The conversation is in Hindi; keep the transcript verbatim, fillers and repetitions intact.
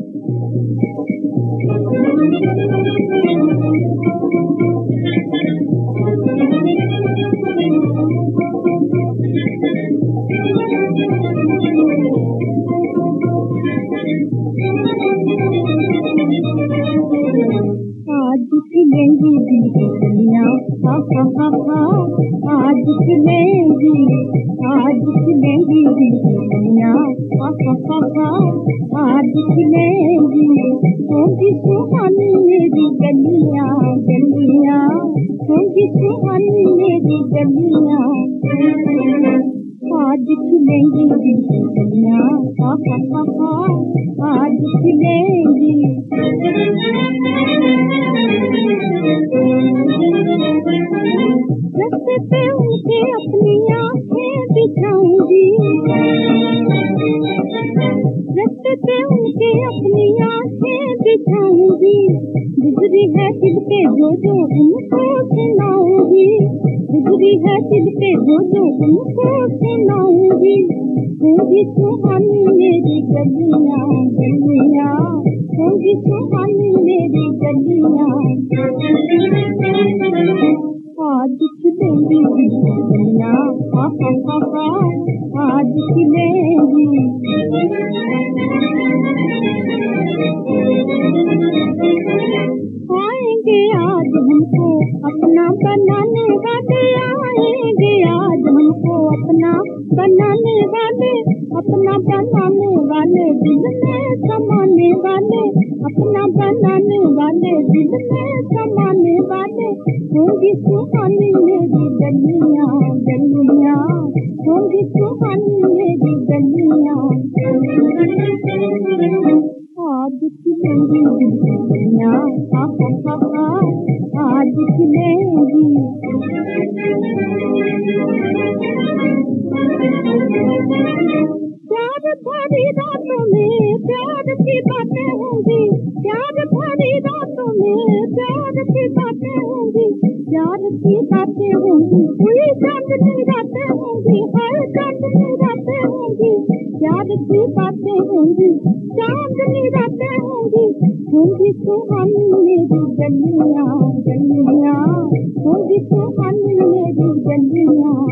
खिलेंगी दुनिया, हा हा हा हा, आज खिलेंगी, आज खिलेंगी दुनिया, हा हा हा हा, आज खिलेंगी, होंगी सुहानी मेरी गलियां गलियां, होंगी सुहानी मेरी गलियां, आज खिलेंगी दुनिया, हा हा हा हा, आज खिलेंगी। रस्ते पे उनके अपनी आँखें बिछाऊंगी, रस्ते पे उनके अपनी आँखें बिछाऊंगी, गुजरी है दिल पे जो जो उनको सुनाऊंगी, गुजरी है दिल पे जो जो उनको सुनाऊंगी, होंगी सुहानी मेरी गलियां गलियां, होंगी सुहानी मेरी गलियां, आज खिलेंगी दुनिया, हा हा हा हा, आज खिलेंगी। आएंगे आज हमको अपना बनाने वाले, आएंगे आज हमको अपना बनाने वाले, अपना बनाने वाले दिल में समाने वाले, अपना बनाने वाले दिल में समाने वाले, होंगी सुहानी मेरी गलियां गलियां, होंगी सुहानी मेरी गलियां, आज खिलेंगी दुनिया, हा हा हा हा, आज खिलेंगी। प्यार भरी रातों में प्यार की बातें होंगी, प्यार भरी रातों में प्यार की बातें होंगी, प्यार की बातें होंगी, कोई चांदनी रातें होंगी, हर चांदनी रातें होंगी, प्यार की बातें होंगी, चांदनी रातें होंगी, होंगी सुहानी मेरी गलियां गलियां, होंगी सुहानी मेरी गलियां।